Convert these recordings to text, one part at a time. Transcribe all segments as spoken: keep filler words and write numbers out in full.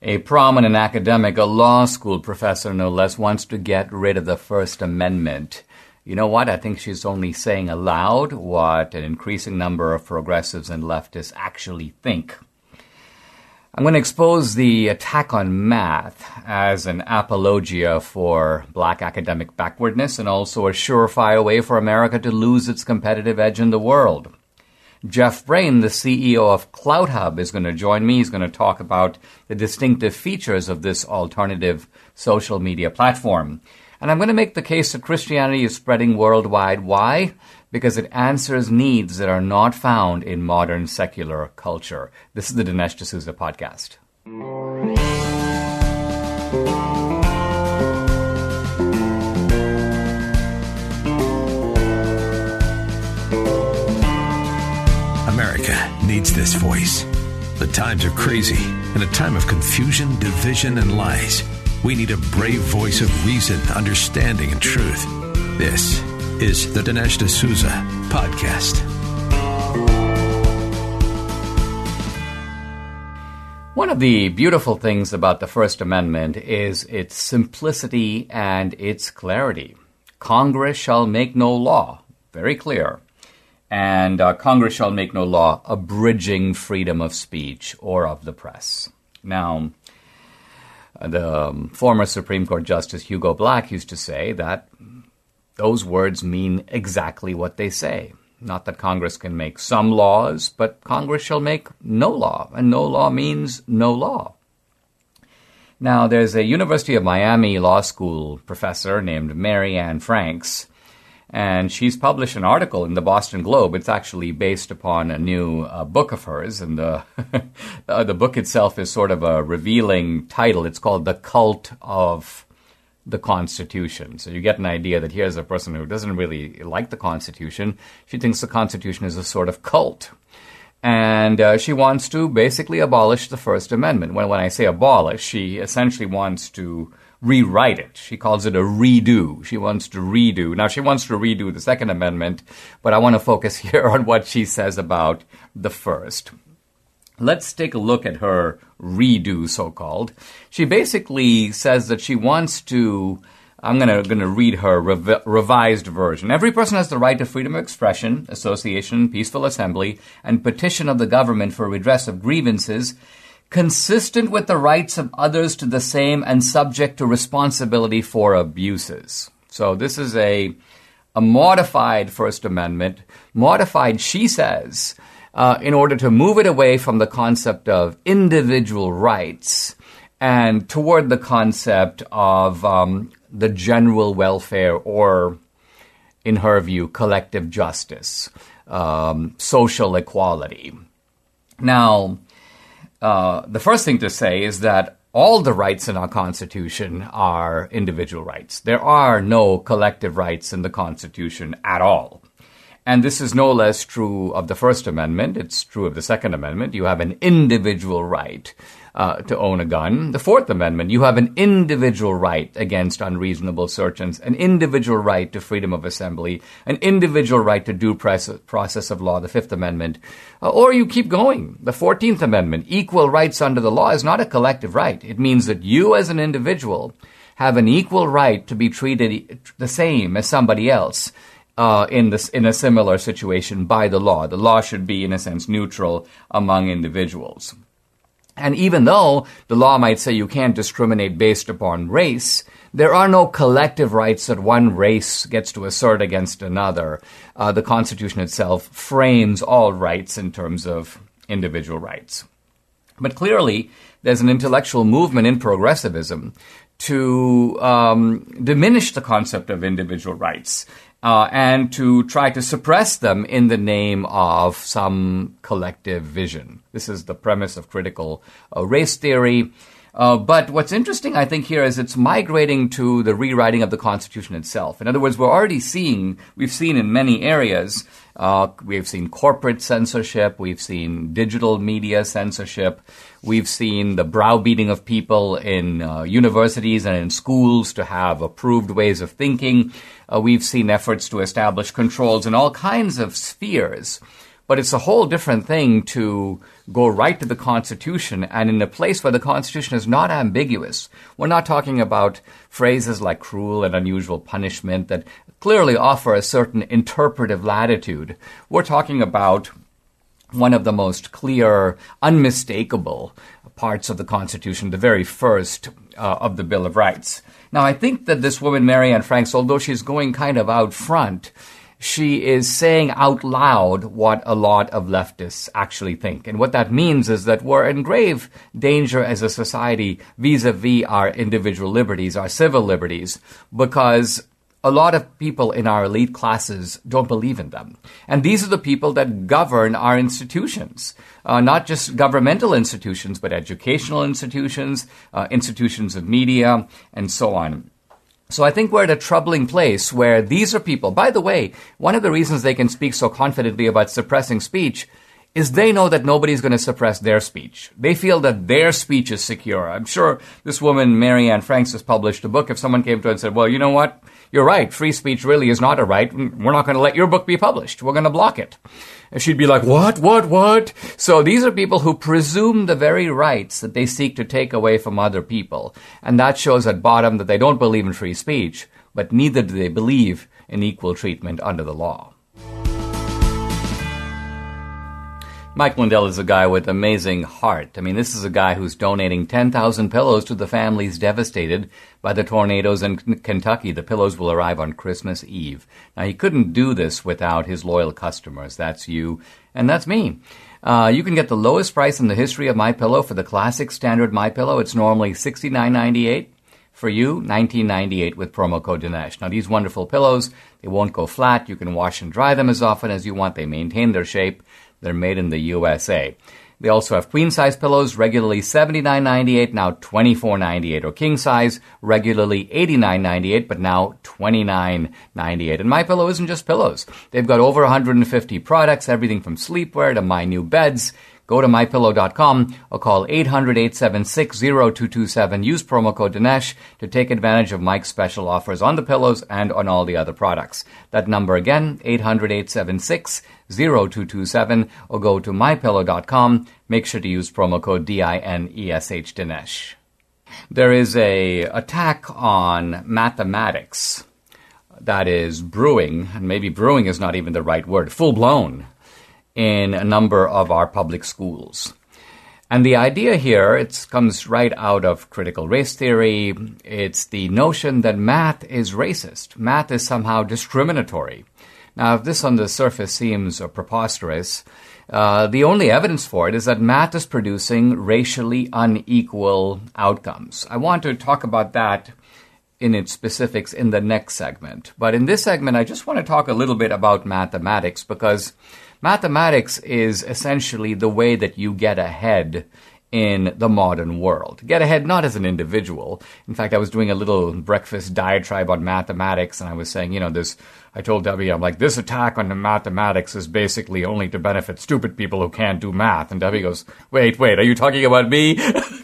A prominent academic, a law school professor no less, wants to get rid of the First Amendment. You know what? I think she's only saying aloud what an increasing number of progressives and leftists actually think. I'm going to expose the attack on math as an apologia for black academic backwardness and also a surefire way for America to lose its competitive edge in the world. Jeff Brain, the C E O of CloutHub, is going to join me. He's going to talk about the distinctive features of this alternative social media platform. And I'm going to make the case that Christianity is spreading worldwide. Why? Because it answers needs that are not found in modern secular culture. This is the Dinesh D'Souza podcast. America needs this voice. The times are crazy. In a time of confusion, division, and lies, we need a brave voice of reason, understanding, and truth. This is the Dinesh D'Souza podcast. One of the beautiful things about the First Amendment is its simplicity and its clarity. Congress shall make no law. Very clear. And uh, Congress shall make no law abridging freedom of speech or of the press. Now, the um, former Supreme Court Justice Hugo Black used to say that those words mean exactly what they say. Not that Congress can make some laws, but Congress shall make no law, and no law means no law. Now, there's a University of Miami Law School professor named Mary Ann Franks, and she's published an article in the Boston Globe. It's actually based upon a new uh, book of hers, and the uh, the book itself is sort of a revealing title. It's called The Cult of the Constitution. So you get an idea that here's a person who doesn't really like the Constitution. She thinks the Constitution is a sort of cult. And uh, she wants to basically abolish the First Amendment. When, when I say abolish, she essentially wants to rewrite it. She calls it a redo. She wants to redo. Now, she wants to redo the Second Amendment, but I want to focus here on what she says about the First. Let's take a look at her redo, so-called. She basically says that she wants to, I'm going to going to read her rev- revised version. Every person has the right to freedom of expression, association, peaceful assembly, and petition of the government for redress of grievances consistent with the rights of others to the same and subject to responsibility for abuses. So this is a, a modified First Amendment, modified, she says, Uh, in order to move it away from the concept of individual rights and toward the concept of um, the general welfare or, in her view, collective justice, um, social equality. Now, uh, the first thing to say is that all the rights in our Constitution are individual rights. There are no collective rights in the Constitution at all. And this is no less true of the First Amendment. It's true of the Second Amendment. You have an individual right uh, to own a gun. The Fourth Amendment, you have an individual right against unreasonable searches, an individual right to freedom of assembly, an individual right to due process of law, the Fifth Amendment. Uh, or you keep going. The Fourteenth Amendment, equal rights under the law, is not a collective right. It means that you as an individual have an equal right to be treated the same as somebody else. Uh, in this, in a similar situation by the law. The law should be, in a sense, neutral among individuals. And even though the law might say you can't discriminate based upon race, there are no collective rights that one race gets to assert against another. Uh, the Constitution itself frames all rights in terms of individual rights. But clearly, there's an intellectual movement in progressivism to um, diminish the concept of individual rights. Uh, and to try to suppress them in the name of some collective vision. This is the premise of critical uh, race theory. Uh, but what's interesting, I think, here is it's migrating to the rewriting of the Constitution itself. In other words, we're already seeing, we've seen in many areas, uh, we've seen corporate censorship, we've seen digital media censorship, we've seen the browbeating of people in uh, universities and in schools to have approved ways of thinking. Uh, we've seen efforts to establish controls in all kinds of spheres. But it's a whole different thing to go right to the Constitution, and in a place where the Constitution is not ambiguous. We're not talking about phrases like cruel and unusual punishment that clearly offer a certain interpretive latitude. We're talking about one of the most clear, unmistakable parts of the Constitution, the very first uh, of the Bill of Rights. Now, I think that this woman, Mary Anne Franks, although she's going kind of out front, she is saying out loud what a lot of leftists actually think. And what that means is that we're in grave danger as a society vis-a-vis our individual liberties, our civil liberties, because a lot of people in our elite classes don't believe in them. And these are the people that govern our institutions, uh, not just governmental institutions, but educational institutions, uh, institutions of media, and so on. So I think we're at a troubling place where these are people. By the way, one of the reasons they can speak so confidently about suppressing speech is they know that nobody's going to suppress their speech. They feel that their speech is secure. I'm sure this woman, Mary Anne Franks, has published a book. If someone came to her and said, well, you know what? You're right. Free speech really is not a right. We're not going to let your book be published. We're going to block it. And she'd be like, what, what, what? So these are people who presume the very rights that they seek to take away from other people. And that shows at bottom that they don't believe in free speech, but neither do they believe in equal treatment under the law. Mike Lindell is a guy with amazing heart. I mean, this is a guy who's donating ten thousand pillows to the families devastated by the tornadoes in Kentucky. The pillows will arrive on Christmas Eve. Now, he couldn't do this without his loyal customers. That's you, and that's me. Uh, you can get the lowest price in the history of MyPillow for the classic standard MyPillow. It's normally sixty-nine ninety-eight. For you, nineteen ninety-eight with promo code Dinesh. Now, these wonderful pillows, they won't go flat. You can wash and dry them as often as you want. They maintain their shape. They're made in the U S A. They also have queen-size pillows, regularly seventy-nine ninety-eight, now twenty-four ninety-eight, or king-size, regularly eighty-nine ninety-eight, but now twenty-nine ninety-eight. And MyPillow isn't just pillows. They've got over one hundred fifty products, everything from sleepwear to my new beds. Go to my pillow dot com or call eight hundred, eight seven six, zero two two seven. Use promo code Dinesh to take advantage of Mike's special offers on the pillows and on all the other products. That number again, eight hundred, eight seven six, zero two two seven, or go to my pillow dot com. Make sure to use promo code D I N E S H, Dinesh. There is a attack on mathematics that is brewing, and maybe brewing is not even the right word, full-blown, in a number of our public schools. And the idea here, it comes right out of critical race theory. It's the notion that math is racist. Math is somehow discriminatory. Now, if this on the surface seems uh, preposterous, uh, the only evidence for it is that math is producing racially unequal outcomes. I want to talk about that in its specifics in the next segment. But in this segment, I just want to talk a little bit about mathematics, because mathematics is essentially the way that you get ahead in the modern world. Get ahead not as an individual. In fact, I was doing a little breakfast diatribe on mathematics, and I was saying, you know, this, I told Debbie, I'm like, this attack on the mathematics is basically only to benefit stupid people who can't do math. And Debbie goes, wait, wait, are you talking about me?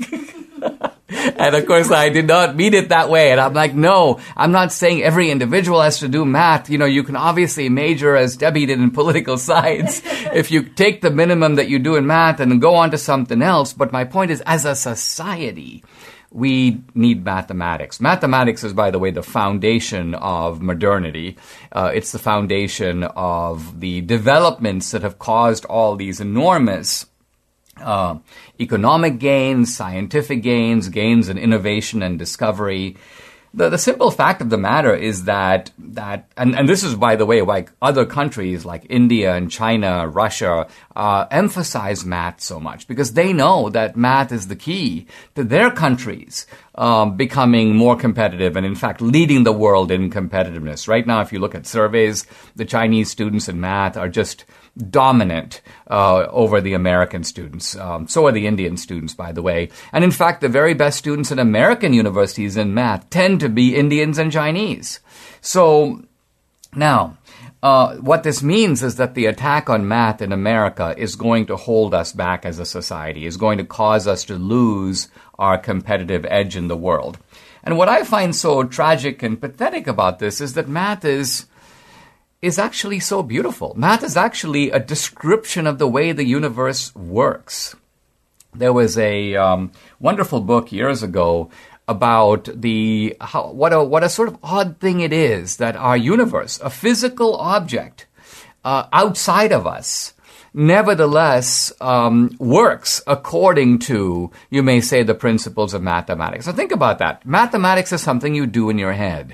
And of course, I did not mean it that way. And I'm like, no, I'm not saying every individual has to do math. You know, you can obviously major, as Debbie did, in political science if you take the minimum that you do in math and then go on to something else. But my point is, as a society, we need mathematics. Mathematics is, by the way, the foundation of modernity. Uh, it's the foundation of the developments that have caused all these enormous Uh, economic gains, scientific gains, gains in innovation and discovery. The, the simple fact of the matter is that, that and, and this is, by the way, why other countries like India and China, Russia, uh, emphasize math so much, because they know that math is the key to their countries um, becoming more competitive and, in fact, leading the world in competitiveness. Right now, if you look at surveys, the Chinese students in math are just dominant uh, over the American students. Um, so are the Indian students, by the way. And in fact, the very best students in American universities in math tend to be Indians and Chinese. So now, uh, what this means is that the attack on math in America is going to hold us back as a society, is going to cause us to lose our competitive edge in the world. And what I find so tragic and pathetic about this is that math is is actually so beautiful. Math is actually a description of the way the universe works. There was a um, wonderful book years ago about the how, what a what a sort of odd thing it is that our universe, a physical object uh, outside of us, nevertheless um, works according to, you may say, the principles of mathematics. So think about that. Mathematics is something you do in your head.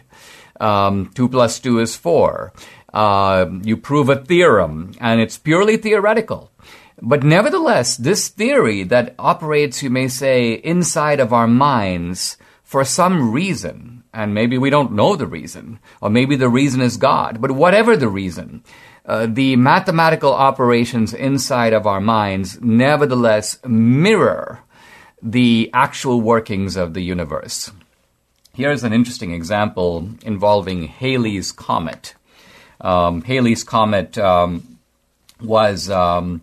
Um, two plus two is four. Uh, you prove a theorem, and it's purely theoretical. But nevertheless, this theory that operates, you may say, inside of our minds for some reason, and maybe we don't know the reason, or maybe the reason is God, but whatever the reason, uh, the mathematical operations inside of our minds nevertheless mirror the actual workings of the universe. Here's an interesting example involving Halley's Comet. Um, Halley's Comet um, was um,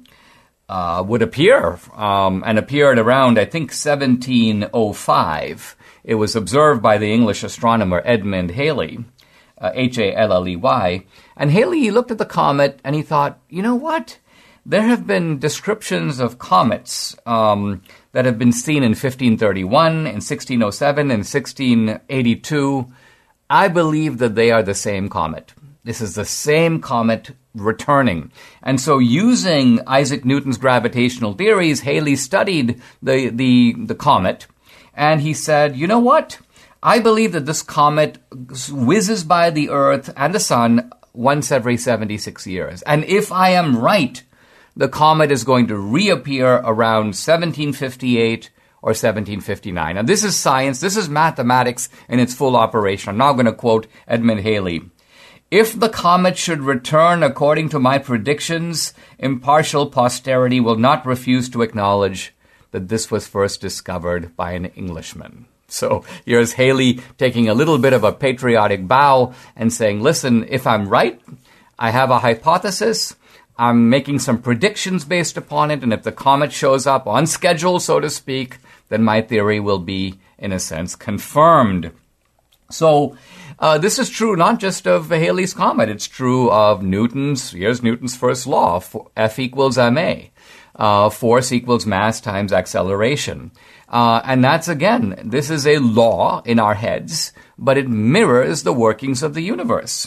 uh, would appear um, and appeared around, I think, seventeen oh five. It was observed by the English astronomer Edmund Halley, uh, H A L L E Y. And Halley looked at the comet and he thought, you know what? There have been descriptions of comets um, that have been seen in fifteen thirty-one, in sixteen oh seven, and sixteen eighty-two. I believe that they are the same comet. This is the same comet returning. And so using Isaac Newton's gravitational theories, Halley studied the, the, the comet, and he said, you know what? I believe that this comet whizzes by the Earth and the Sun once every seventy-six years. And if I am right, the comet is going to reappear around seventeen fifty-eight or seventeen fifty-nine. Now, this is science. This is mathematics in its full operation. I'm now going to quote Edmund Halley. If the comet should return according to my predictions, impartial posterity will not refuse to acknowledge that this was first discovered by an Englishman. So here's Halley taking a little bit of a patriotic bow and saying, listen, if I'm right, I have a hypothesis, I'm making some predictions based upon it, and if the comet shows up on schedule, so to speak, then my theory will be, in a sense, confirmed. So uh, this is true not just of Halley's Comet, it's true of Newton's, here's Newton's first law, F equals ma. Uh, force equals mass times acceleration. Uh, and that's, again, this is a law in our heads, but it mirrors the workings of the universe.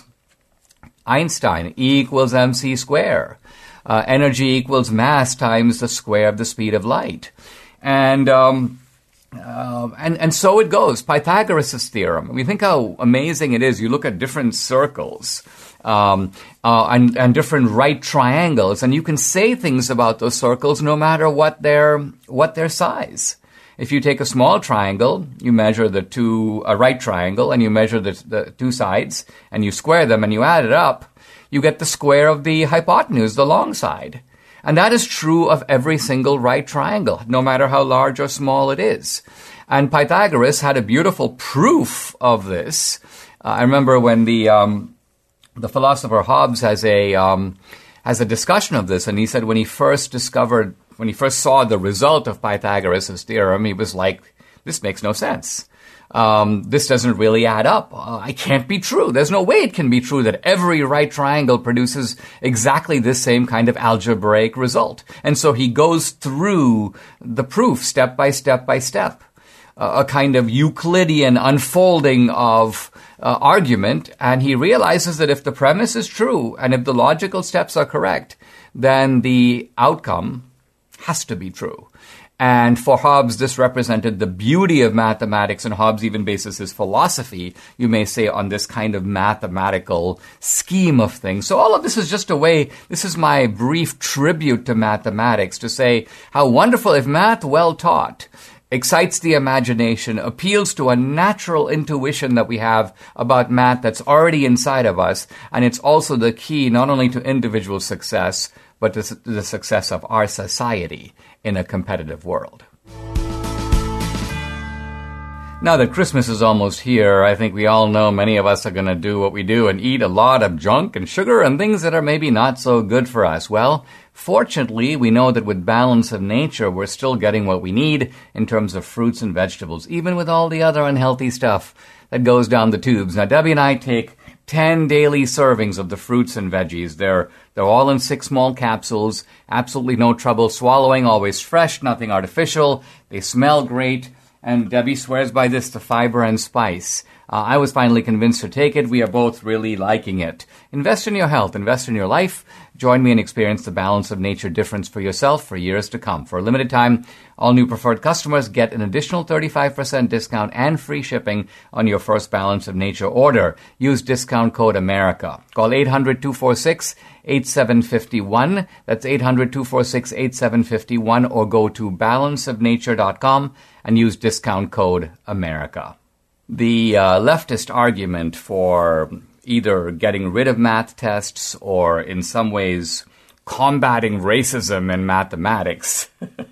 Einstein, E equals mc square. Uh, energy equals mass times the square of the speed of light. And, um, uh, and, and so it goes. Pythagoras' theorem. We think how amazing it is. You look at different circles, um, uh, and, and different right triangles, and you can say things about those circles no matter what their, what their size. If you take a small triangle, you measure the two, a right triangle, and you measure the, the two sides, and you square them, and you add it up, you get the square of the hypotenuse, the long side. And that is true of every single right triangle, no matter how large or small it is. And Pythagoras had a beautiful proof of this. Uh, I remember when the um, the philosopher Hobbes has a um, has a discussion of this, and he said when he first discovered, when he first saw the result of Pythagoras' theorem, he was like, this makes no sense. Um, this doesn't really add up. Uh, it can't be true. There's no way it can be true that every right triangle produces exactly this same kind of algebraic result. And so he goes through the proof step by step by step, uh, a kind of Euclidean unfolding of uh, argument. And he realizes that if the premise is true and if the logical steps are correct, then the outcome has to be true. And for Hobbes, this represented the beauty of mathematics, and Hobbes even bases his philosophy, you may say, on this kind of mathematical scheme of things. So all of this is just a way, this is my brief tribute to mathematics, to say how wonderful if math well taught excites the imagination, appeals to a natural intuition that we have about math that's already inside of us, and it's also the key not only to individual success, but to the success of our society in a competitive world. Now that Christmas is almost here, I think we all know many of us are going to do what we do and eat a lot of junk and sugar and things that are maybe not so good for us. Well, fortunately, we know that with balance of nature, we're still getting what we need in terms of fruits and vegetables, even with all the other unhealthy stuff that goes down the tubes. Now, Debbie and I take ten daily servings of the fruits and veggies. They're they're all in six small capsules, absolutely no trouble swallowing, always fresh, nothing artificial. They smell great, and Debbie swears by this, the fiber and spice. Uh, I was finally convinced to take it. We are both really liking it. Invest in your health. Invest in your life. Join me and experience the Balance of Nature difference for yourself for years to come. For a limited time, all new preferred customers get an additional thirty-five percent discount and free shipping on your first Balance of Nature order. Use discount code America. Call eight hundred, two four six, eight seven five one. That's eight hundred, two four six, eight seven five one, or go to balance of nature dot com and use discount code America. The uh, leftist argument for either getting rid of math tests or in some ways combating racism in mathematics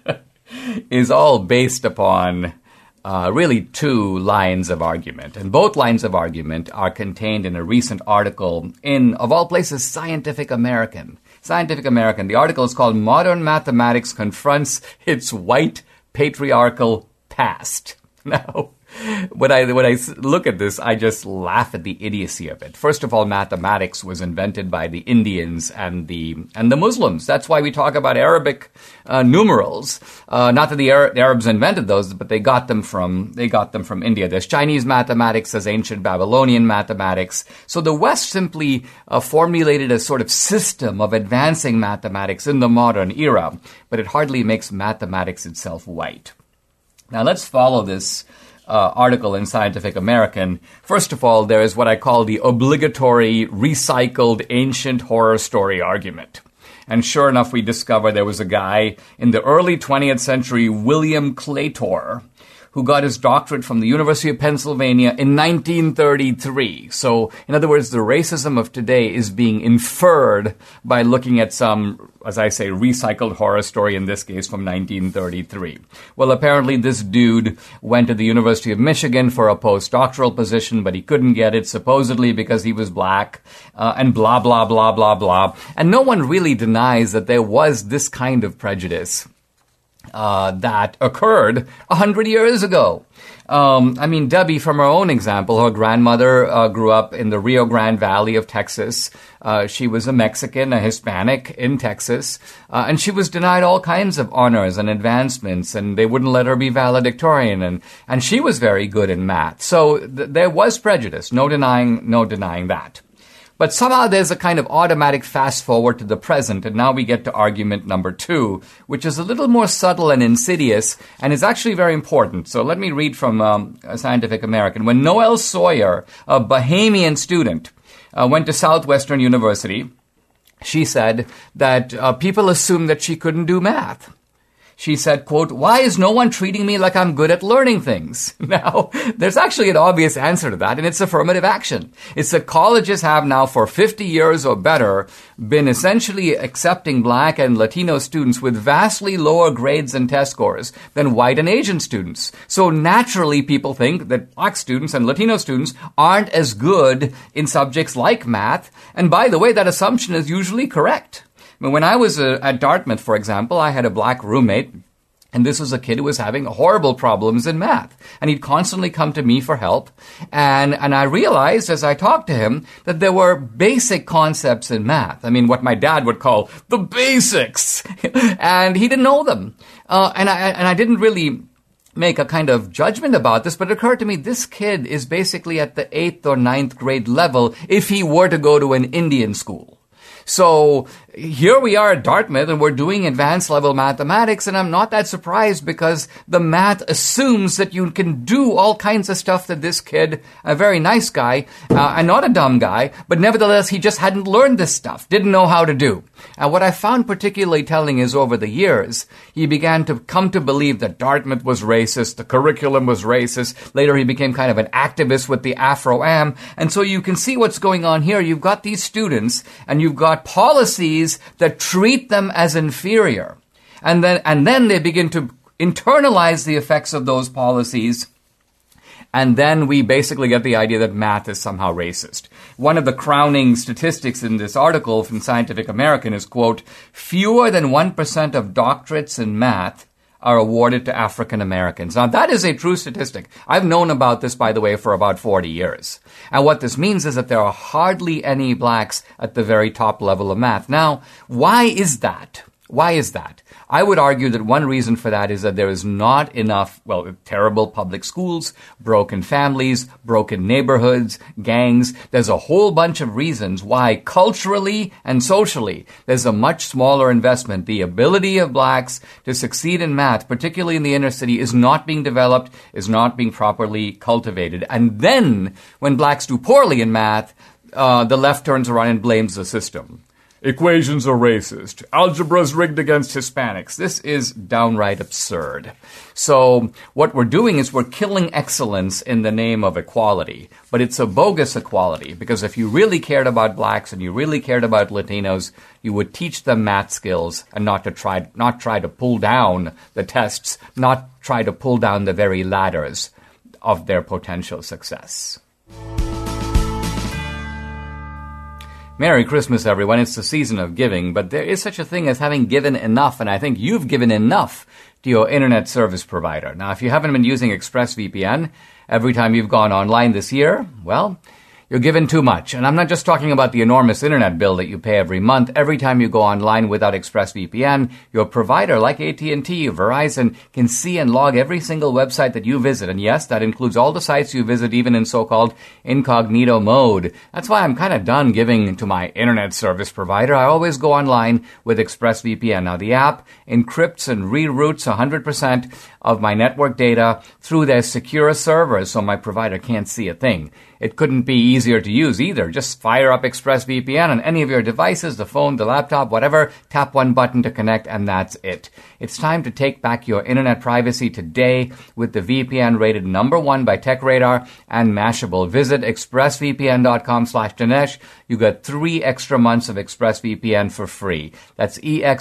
is all based upon uh, really two lines of argument. And both lines of argument are contained in a recent article in, of all places, Scientific American. Scientific American. The article is called Modern Mathematics Confronts Its White Patriarchal Past. Now, When I when I look at this, I just laugh at the idiocy of it. First of all, mathematics was invented by the Indians and the and the Muslims. That's why we talk about Arabic uh, numerals. Uh, not that the, Arab, the Arabs invented those, but they got them from they got them from India. There's Chinese mathematics, there's ancient Babylonian mathematics. So the West simply uh, formulated a sort of system of advancing mathematics in the modern era, but it hardly makes mathematics itself white. Now let's follow this Uh, article in Scientific American. First of all, there is what I call the obligatory recycled ancient horror story argument. And sure enough, we discover there was a guy in the early twentieth century, William Claytor, who got his doctorate from the University of Pennsylvania in nineteen thirty-three. So, in other words, the racism of today is being inferred by looking at some, as I say, recycled horror story, in this case from nineteen thirty-three. Well, apparently this dude went to the University of Michigan for a postdoctoral position, but he couldn't get it, supposedly because he was black, uh, and blah, blah, blah, blah, blah. And no one really denies that there was this kind of prejudice Uh, that occurred a hundred years ago. Um, I mean, Debbie, from her own example, her grandmother uh, grew up in the Rio Grande Valley of Texas. Uh, she was a Mexican, a Hispanic in Texas, uh, and she was denied all kinds of honors and advancements, and they wouldn't let her be valedictorian, and, and she was very good in math. So th- there was prejudice, no denying, no denying that. But somehow there's a kind of automatic fast forward to the present, and now we get to argument number two, which is a little more subtle and insidious, and is actually very important. So let me read from um, Scientific American. When Noelle Sawyer, a Bahamian student, uh, went to Southwestern University, she said that uh, people assumed that she couldn't do math. She said, quote, "Why is no one treating me like I'm good at learning things?" Now, there's actually an obvious answer to that, and it's affirmative action. It's that colleges have now for fifty years or better been essentially accepting black and Latino students with vastly lower grades and test scores than white and Asian students. So naturally, people think that black students and Latino students aren't as good in subjects like math. And by the way, that assumption is usually correct. When I was uh, at Dartmouth, for example, I had a black roommate, and this was a kid who was having horrible problems in math. And he'd constantly come to me for help. And, and I realized as I talked to him that there were basic concepts in math. I mean, what my dad would call the basics. And he didn't know them. Uh, and I, and I didn't really make a kind of judgment about this, but it occurred to me this kid is basically at the eighth or ninth grade level if he were to go to an Indian school. So here we are at Dartmouth, and we're doing advanced level mathematics, and I'm not that surprised because the math assumes that you can do all kinds of stuff that this kid, a very nice guy, uh, and not a dumb guy, but nevertheless he just hadn't learned this stuff, didn't know how to do. And what I found particularly telling is over the years, he began to come to believe that Dartmouth was racist, the curriculum was racist. Later he became kind of an activist with the Afro-Am. And so you can see what's going on here. You've got these students, and you've got policies that treat them as inferior. And then, and then they begin to internalize the effects of those policies. And then we basically get the idea that math is somehow racist. One of the crowning statistics in this article from Scientific American is, quote, "Fewer than one percent of doctorates in math are awarded to African Americans. Now, that is a true statistic. I've known about this, by the way, for about forty years. And what this means is that there are hardly any blacks at the very top level of math. Now, why is that? Why is that? I would argue that one reason for that is that there is not enough, well, terrible public schools, broken families, broken neighborhoods, gangs. There's a whole bunch of reasons why culturally and socially there's a much smaller investment. The ability of blacks to succeed in math, particularly in the inner city, is not being developed, is not being properly cultivated. And then when blacks do poorly in math, uh, the left turns around and blames the system. Equations are racist. Algebra's rigged against Hispanics. This is downright absurd. So what we're doing is we're killing excellence in the name of equality. But it's a bogus equality, because if you really cared about blacks and you really cared about Latinos, you would teach them math skills and not to try, not try to pull down the tests, not try to pull down the very ladders of their potential success. Merry Christmas, everyone. It's the season of giving, but there is such a thing as having given enough, and I think you've given enough to your internet service provider. Now, if you haven't been using ExpressVPN every time you've gone online this year, well, you're given too much. And I'm not just talking about the enormous internet bill that you pay every month. Every time you go online without ExpressVPN, your provider, like A T and T, Verizon, can see and log every single website that you visit. And yes, that includes all the sites you visit, even in so-called incognito mode. That's why I'm kind of done giving to my internet service provider. I always go online with ExpressVPN. Now, the app encrypts and reroutes one hundred percent of my network data through their secure servers, so my provider can't see a thing. It couldn't be easier to use either. Just fire up ExpressVPN on any of your devices, the phone, the laptop, whatever, tap one button to connect, and that's it. It's time to take back your internet privacy today with the V P N rated number one by TechRadar and Mashable. Visit expressvpn.com slash Dinesh. You got three extra months of ExpressVPN for free. That's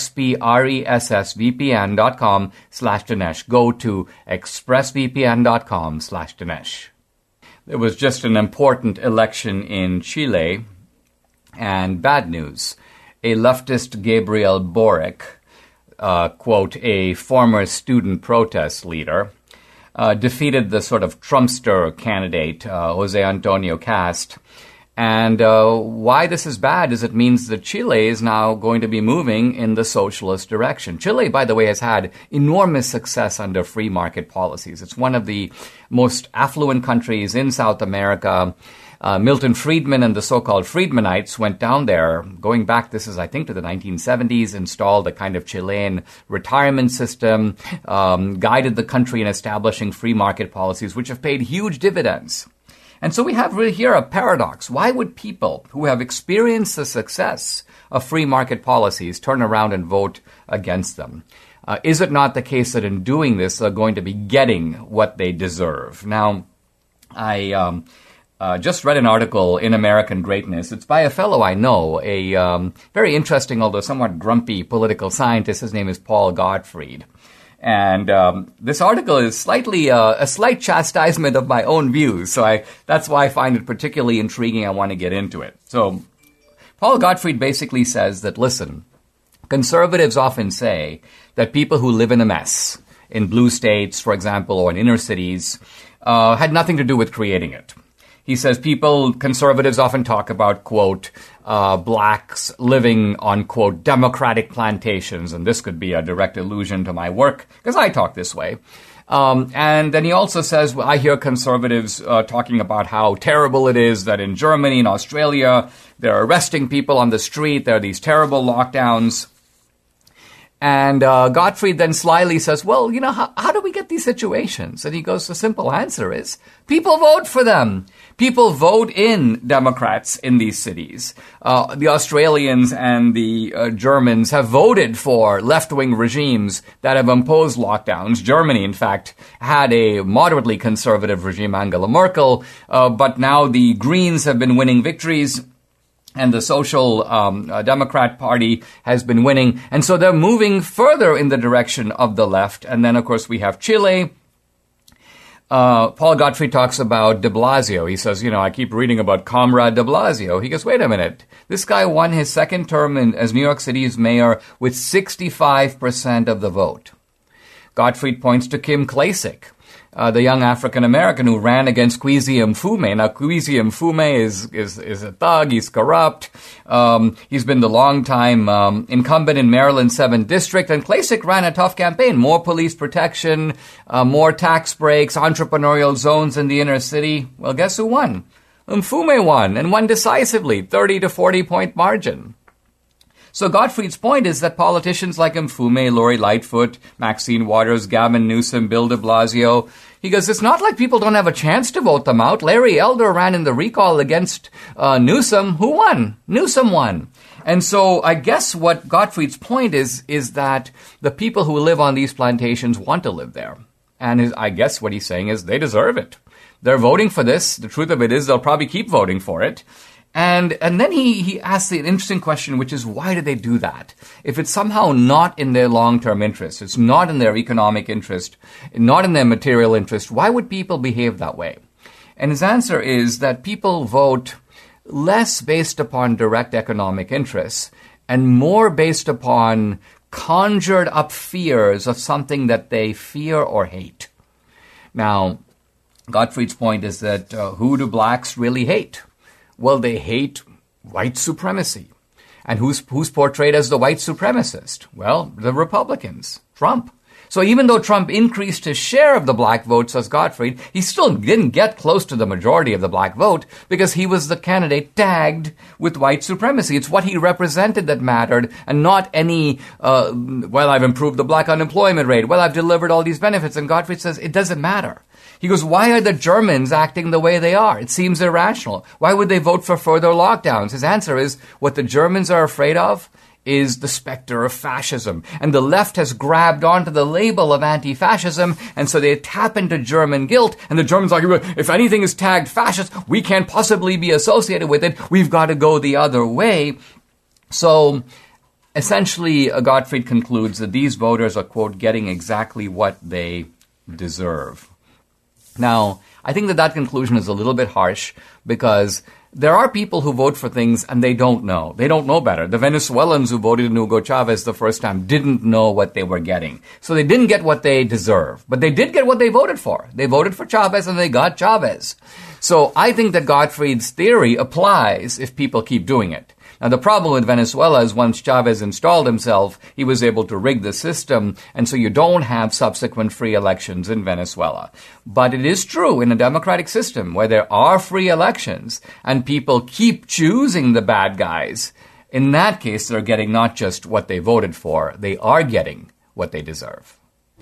E-X-P-R-E-S-S-V-P-N.com slash Dinesh. Go to expressvpn.com slash Dinesh. There was just an important election in Chile, and bad news. A leftist Gabriel Boric, uh, quote, a former student protest leader, uh, defeated the sort of Trumpster candidate, uh, Jose Antonio Cast. And uh, why this is bad is it means that Chile is now going to be moving in the socialist direction. Chile, by the way, has had enormous success under free market policies. It's one of the most affluent countries in South America. Uh, Milton Friedman and the so-called Friedmanites went down there, going back, this is, I think, to the nineteen seventies, installed a kind of Chilean retirement system, um, guided the country in establishing free market policies, which have paid huge dividends. And so we have really here a paradox. Why would people who have experienced the success of free market policies turn around and vote against them? Uh, is it not the case that in doing this, they're going to be getting what they deserve? Now, I um, uh, just read an article in American Greatness. It's by a fellow I know, a um, very interesting, although somewhat grumpy political scientist. His name is Paul Gottfried. And um, this article is slightly uh, a slight chastisement of my own views, so I that's why I find it particularly intriguing. I want to get into it. So Paul Gottfried basically says that, listen, conservatives often say that people who live in a mess, in blue states, for example, or in inner cities, uh, had nothing to do with creating it. He says people, conservatives often talk about, quote, uh, blacks living on, quote, democratic plantations. And this could be a direct allusion to my work, because I talk this way. Um, and then he also says, well, I hear conservatives uh, talking about how terrible it is that in Germany and Australia, they're arresting people on the street. There are these terrible lockdowns. And uh, Gottfried then slyly says, well, you know, how, how do we get these situations? And he goes, the simple answer is people vote for them. People vote in Democrats in these cities. Uh, the Australians and the uh, Germans have voted for left-wing regimes that have imposed lockdowns. Germany, in fact, had a moderately conservative regime, Angela Merkel, uh, but now the Greens have been winning victories. And the Social um, uh, Democrat Party has been winning. And so they're moving further in the direction of the left. And then, of course, we have Chile. Uh, Paul Gottfried talks about de Blasio. He says, you know, I keep reading about Comrade de Blasio. He goes, wait a minute. This guy won his second term in, as New York City's mayor with sixty-five percent of the vote. Gottfried points to Kim Klacik, Uh, the young African-American who ran against Kwesi Mfume. Now, Kwesi Mfume is, is, is a thug. He's corrupt. Um, he's been the long-time um, incumbent in Maryland's seventh District. And Klacik ran a tough campaign. More police protection, uh, more tax breaks, entrepreneurial zones in the inner city. Well, guess who won? Mfume won, and won decisively, thirty to forty point margin. So Gottfried's point is that politicians like Mfume, Lori Lightfoot, Maxine Waters, Gavin Newsom, Bill de Blasio, he goes, it's not like people don't have a chance to vote them out. Larry Elder ran in the recall against uh, Newsom. Who won? Newsom won. And so I guess what Gottfried's point is, is that the people who live on these plantations want to live there. And his, I guess what he's saying is they deserve it. They're voting for this. The truth of it is they'll probably keep voting for it. And and then he, he asks an interesting question, which is, why do they do that? If it's somehow not in their long-term interest, it's not in their economic interest, not in their material interest, why would people behave that way? And his answer is that people vote less based upon direct economic interests and more based upon conjured up fears of something that they fear or hate. Now, Gottfried's point is that uh, who do blacks really hate? Well, they hate white supremacy. And who's, who's portrayed as the white supremacist? Well, the Republicans, Trump. So even though Trump increased his share of the black vote, says Gottfried, he still didn't get close to the majority of the black vote because he was the candidate tagged with white supremacy. It's what he represented that mattered and not any, uh, well, I've improved the black unemployment rate. Well, I've delivered all these benefits. And Gottfried says it doesn't matter. He goes, why are the Germans acting the way they are? It seems irrational. Why would they vote for further lockdowns? His answer is, what the Germans are afraid of is the specter of fascism. And the left has grabbed onto the label of anti-fascism, and so they tap into German guilt, and the Germans argue, if anything is tagged fascist, we can't possibly be associated with it. We've got to go the other way. So essentially, Gottfried concludes that these voters are, quote, getting exactly what they deserve. Now, I think that that conclusion is a little bit harsh because there are people who vote for things and they don't know. They don't know better. The Venezuelans who voted in Hugo Chavez the first time didn't know what they were getting. So they didn't get what they deserve. But they did get what they voted for. They voted for Chavez and they got Chavez. So I think that Gottfried's theory applies if people keep doing it. Now, the problem with Venezuela is once Chavez installed himself, he was able to rig the system, and so you don't have subsequent free elections in Venezuela. But it is true in a democratic system where there are free elections and people keep choosing the bad guys. In that case, they're getting not just what they voted for, they are getting what they deserve.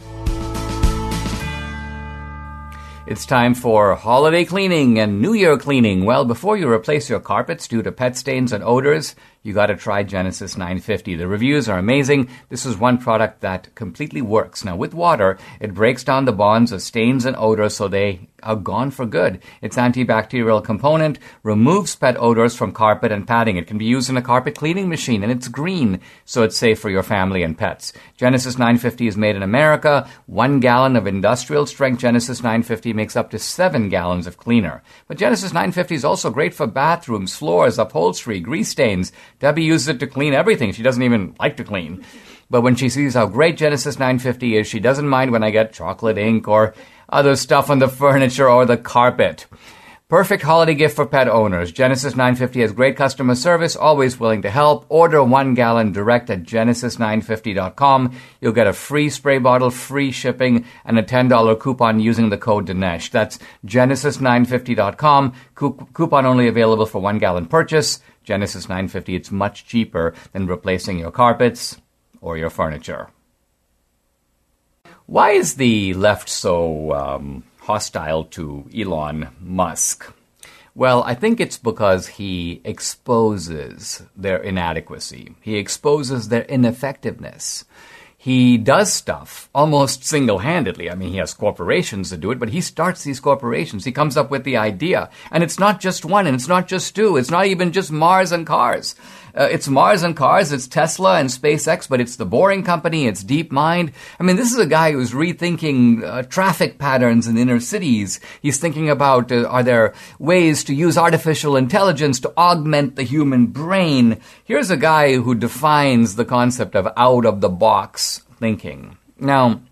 It's time for holiday cleaning and New Year cleaning. Well, before you replace your carpets due to pet stains and odors, you got to try Genesis nine fifty. The reviews are amazing. This is one product that completely works. Now, with water, it breaks down the bonds of stains and odors so they are gone for good. Its antibacterial component removes pet odors from carpet and padding. It can be used in a carpet cleaning machine, and it's green, so it's safe for your family and pets. Genesis nine fifty is made in America. One gallon of industrial-strength Genesis nine fifty makes up to seven gallons of cleaner. But Genesis nine fifty is also great for bathrooms, floors, upholstery, grease stains. Debbie uses it to clean everything. She doesn't even like to clean. But when she sees how great Genesis nine fifty is, she doesn't mind when I get chocolate ink or other stuff on the furniture or the carpet. Perfect holiday gift for pet owners. Genesis nine fifty has great customer service, always willing to help. Order one gallon direct at genesis nine fifty dot com. You'll get a free spray bottle, free shipping, and a ten dollars coupon using the code Dinesh. That's genesis nine fifty dot com. Coupon only available for one gallon purchase. Genesis nine fifty, it's much cheaper than replacing your carpets or your furniture. Why is the left so um, hostile to Elon Musk? Well, I think it's because he exposes their inadequacy. He exposes their ineffectiveness. He does stuff almost single-handedly. I mean, he has corporations that do it, but he starts these corporations. He comes up with the idea. And it's not just one, and it's not just two. It's not even just Mars and cars. Uh, it's Mars and cars, it's Tesla and SpaceX, but it's the Boring Company, it's DeepMind. I mean, this is a guy who's rethinking uh, traffic patterns in inner cities. He's thinking about, uh, are there ways to use artificial intelligence to augment the human brain? Here's a guy who defines the concept of out-of-the-box thinking. Now,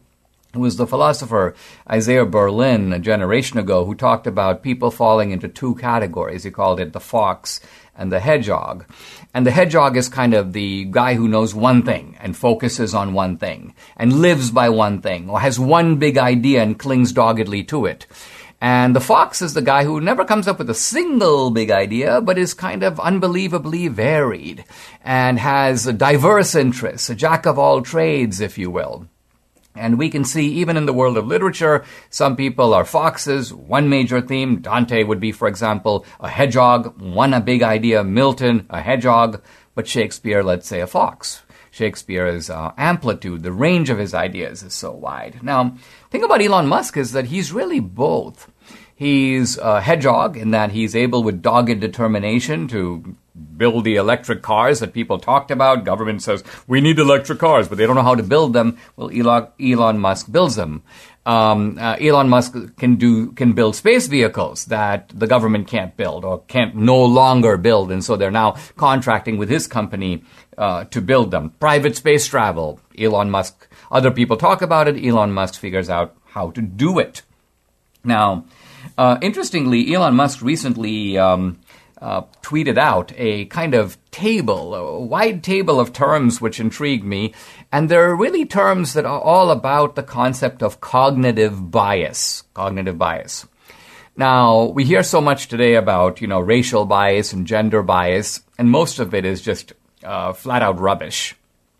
It was the philosopher Isaiah Berlin a generation ago who talked about people falling into two categories. He called it the fox and the hedgehog. And the hedgehog is kind of the guy who knows one thing and focuses on one thing and lives by one thing or has one big idea and clings doggedly to it. And the fox is the guy who never comes up with a single big idea, but is kind of unbelievably varied and has diverse interests, a jack of all trades, if you will. And we can see, even in the world of literature, some people are foxes. One major theme, Dante would be, for example, a hedgehog. One a big idea, Milton, a hedgehog. But Shakespeare, let's say, a fox. Shakespeare's uh, amplitude, the range of his ideas is so wide. Now, the thing about Elon Musk is that he's really both. He's a hedgehog in that he's able with dogged determination to build the electric cars that people talked about. Government says, we need electric cars, but they don't know how to build them. Well, Elon, Elon Musk builds them. Um, uh, Elon Musk can do can build space vehicles that the government can't build or can't no longer build, and so they're now contracting with his company uh, to build them. Private space travel, Elon Musk. Other people talk about it. Elon Musk figures out how to do it. Now, uh, interestingly, Elon Musk recently um, uh, tweeted out a kind of table, a wide table of terms which intrigued me. And they're really terms that are all about the concept of cognitive bias. Cognitive bias. Now, we hear so much today about, you know, racial bias and gender bias, and most of it is just uh, flat-out rubbish.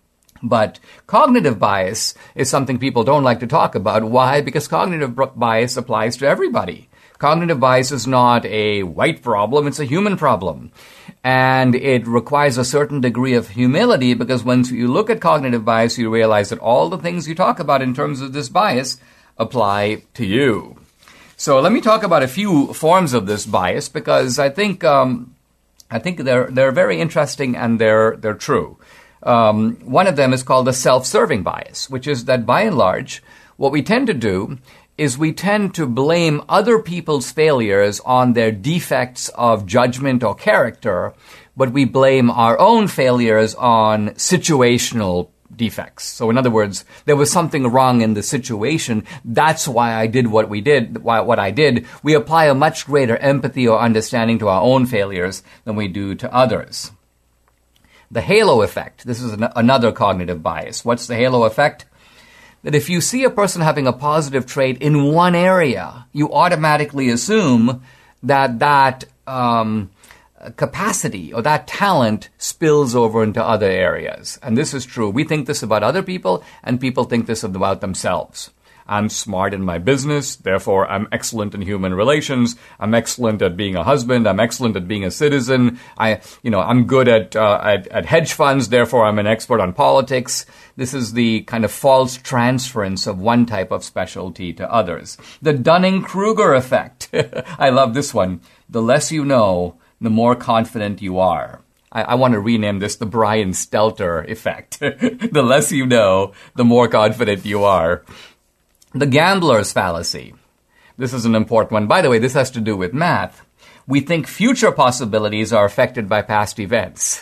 But cognitive bias is something people don't like to talk about. Why? Because cognitive bias applies to everybody. Cognitive bias is not a white problem, it's a human problem. And it requires a certain degree of humility because once you look at cognitive bias, you realize that all the things you talk about in terms of this bias apply to you. So let me talk about a few forms of this bias because I think um, I think they're they're very interesting and they're they're true. Um, one of them is called the self-serving bias, which is that by and large, what we tend to do is we tend to blame other people's failures on their defects of judgment or character, but we blame our own failures on situational defects. So in other words, there was something wrong in the situation. That's why I did what we did, why, what I did. We apply a much greater empathy or understanding to our own failures than we do to others. The halo effect. This is an, another cognitive bias. What's the halo effect? That if you see a person having a positive trait in one area, you automatically assume that that um, capacity or that talent spills over into other areas. And this is true. We think this about other people, and people think this about themselves. I'm smart in my business, therefore I'm excellent in human relations. I'm excellent at being a husband. I'm excellent at being a citizen. I, you know, I'm good at, uh, at, at hedge funds, therefore I'm an expert on politics. This is the kind of false transference of one type of specialty to others. The Dunning-Kruger effect. I love this one. The less you know, the more confident you are. I, I want to rename this the Brian Stelter effect. The less you know, the more confident you are. The gambler's fallacy. This is an important one. By the way, this has to do with math. We think future possibilities are affected by past events.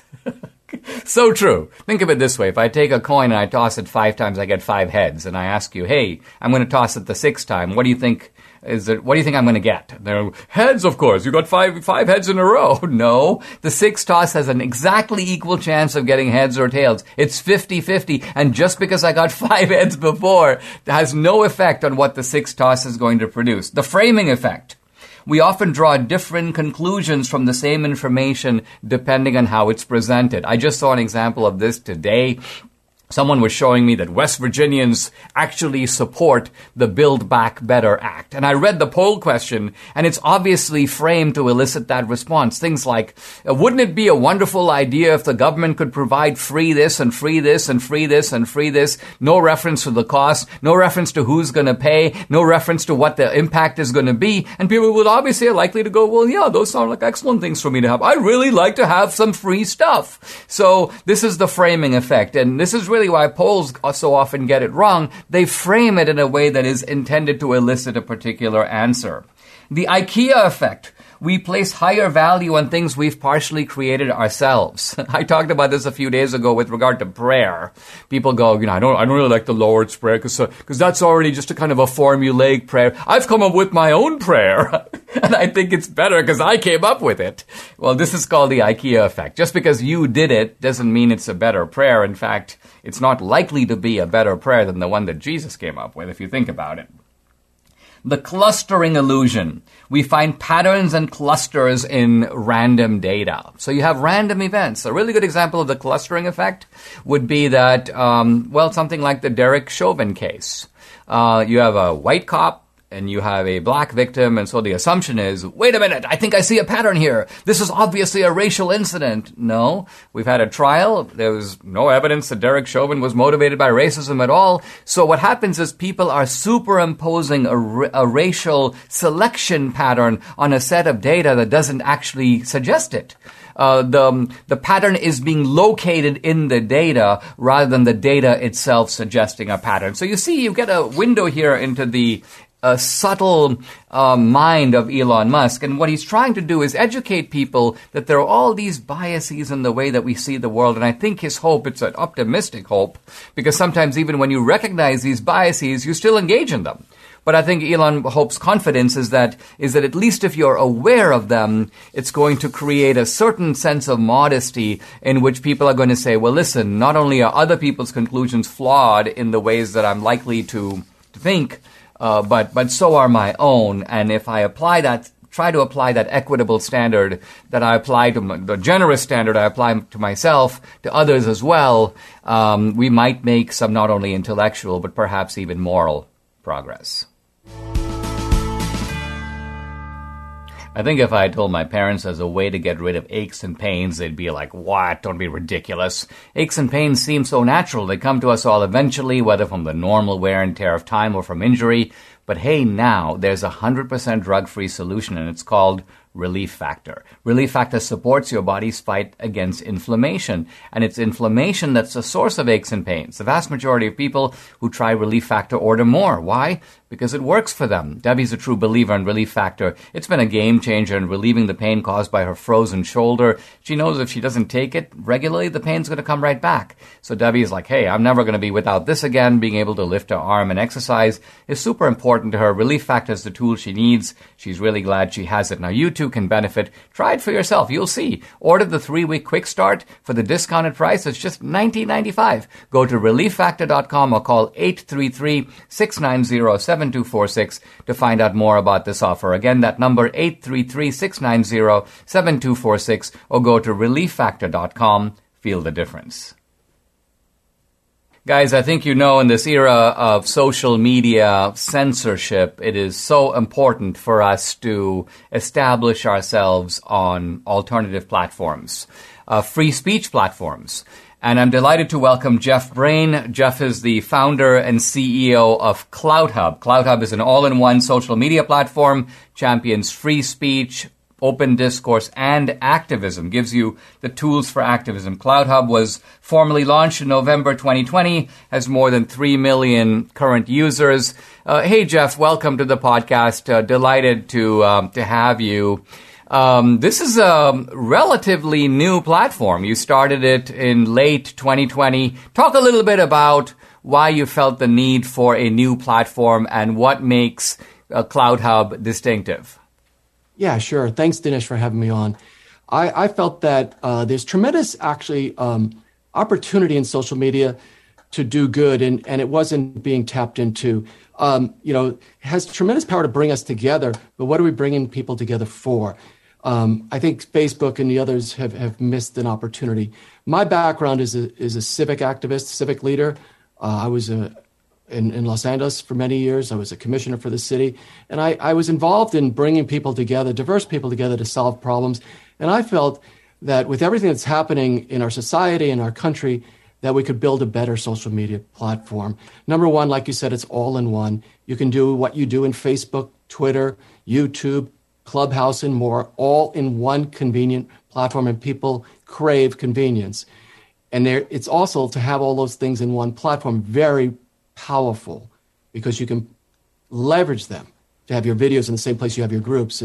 So true. Think of it this way. If I take a coin and I toss it five times, I get five heads. And I ask you, hey, I'm going to toss it the sixth time. What do you think is it? What do you think I'm going to get? They're heads, of course. You got five five heads in a row. No. The sixth toss has an exactly equal chance of getting heads or tails. It's fifty-fifty. And just because I got five heads before, it has no effect on what the sixth toss is going to produce. The framing effect. We often draw different conclusions from the same information depending on how it's presented. I just saw an example of this today. Someone was showing me that West Virginians actually support the Build Back Better Act. And I read the poll question, and it's obviously framed to elicit that response. Things like, wouldn't it be a wonderful idea if the government could provide free this and free this and free this and free this? No reference to the cost, no reference to who's going to pay, no reference to what the impact is going to be. And people would obviously are likely to go, well, yeah, those sound like excellent things for me to have. I'd really like to have some free stuff. So this is the framing effect. And this is really why polls so often get it wrong. They frame it in a way that is intended to elicit a particular answer. The IKEA effect. We place higher value on things we've partially created ourselves. I talked about this a few days ago with regard to prayer. People go, you know, I don't, I don't really like the Lord's Prayer because because that's already just a kind of a formulaic prayer. I've come up with my own prayer, and I think it's better because I came up with it. Well, this is called the IKEA effect. Just because you did it doesn't mean it's a better prayer. In fact, it's not likely to be a better prayer than the one that Jesus came up with, if you think about it. The clustering illusion. We find patterns and clusters in random data. So you have random events. A really good example of the clustering effect would be that, um, well, something like the Derek Chauvin case. Uh, you have a white cop and you have a black victim, and so the assumption is, wait a minute, I think I see a pattern here. This is obviously a racial incident. No, we've had a trial. There was no evidence that Derek Chauvin was motivated by racism at all. So what happens is people are superimposing a, a racial selection pattern on a set of data that doesn't actually suggest it. Uh, the, the pattern is being located in the data rather than the data itself suggesting a pattern. So you see, you get a window here into the a subtle uh, mind of Elon Musk. And what he's trying to do is educate people that there are all these biases in the way that we see the world. And I think his hope, it's an optimistic hope, because sometimes even when you recognize these biases, you still engage in them. But I think Elon Hope's confidence is that is that at least if you're aware of them, it's going to create a certain sense of modesty in which people are going to say, well, listen, not only are other people's conclusions flawed in the ways that I'm likely to, to think, Uh, but but so are my own, and if I apply that, try to apply that equitable standard that I apply to my, the generous standard I apply to myself, to others as well, um, we might make some not only intellectual but perhaps even moral progress. I think if I had told my parents as a way to get rid of aches and pains, they'd be like, what? Don't be ridiculous. Aches and pains seem so natural. They come to us all eventually, whether from the normal wear and tear of time or from injury. But hey, now there's a one hundred percent drug-free solution, and it's called Relief Factor. Relief Factor supports your body's fight against inflammation, and it's inflammation that's the source of aches and pains. The vast majority of people who try Relief Factor order more. Why? Because it works for them. Debbie's a true believer in Relief Factor. It's been a game changer in relieving the pain caused by her frozen shoulder. She knows if she doesn't take it regularly, the pain's going to come right back. So Debbie is like, hey, I'm never going to be without this again. Being able to lift her arm and exercise is super important to her. Relief Factor is the tool she needs. She's really glad she has it. Now, you too can benefit. Try it for yourself. You'll see. Order the three-week quick start for the discounted price. It's just nineteen ninety-five. Go to relief factor dot com or call eight three three, six nine zero, seven two four six to find out more about this offer. Again, that number eight three three, six nine zero, seven two four six, or go to relief factor dot com. Feel the difference. Guys, I think you know in this era of social media censorship, it is so important for us to establish ourselves on alternative platforms, uh, free speech platforms. And I'm delighted to welcome Jeff Brain. Jeff is the founder and C E O of CloutHub. CloutHub is an all-in-one social media platform, champions free speech, open discourse, and activism, gives you the tools for activism. CloutHub was formally launched in November twenty twenty, has more than three million current users. Uh, hey, Jeff, welcome to the podcast. Uh, delighted to um, to have you. Um, this is a relatively new platform. You started it in late twenty twenty. Talk a little bit about why you felt the need for a new platform and what makes uh, CloutHub distinctive. Yeah, sure. Thanks, Dinesh, for having me on. I, I felt that uh, there's tremendous, actually, um, opportunity in social media to do good, and, and it wasn't being tapped into. Um, you know, it has tremendous power to bring us together, but what are we bringing people together for? Um, I think Facebook and the others have, have missed an opportunity. My background is a, is a civic activist, civic leader. Uh, I was a In, in Los Angeles for many years. I was a commissioner for the city. And I, I was involved in bringing people together, diverse people together to solve problems. And I felt that with everything that's happening in our society and our country, that we could build a better social media platform. Number one, like you said, it's all in one. You can do what you do in Facebook, Twitter, YouTube, Clubhouse, and more, all in one convenient platform. And people crave convenience. And there, it's also to have all those things in one platform, very powerful, because you can leverage them to have your videos in the same place you have your groups, and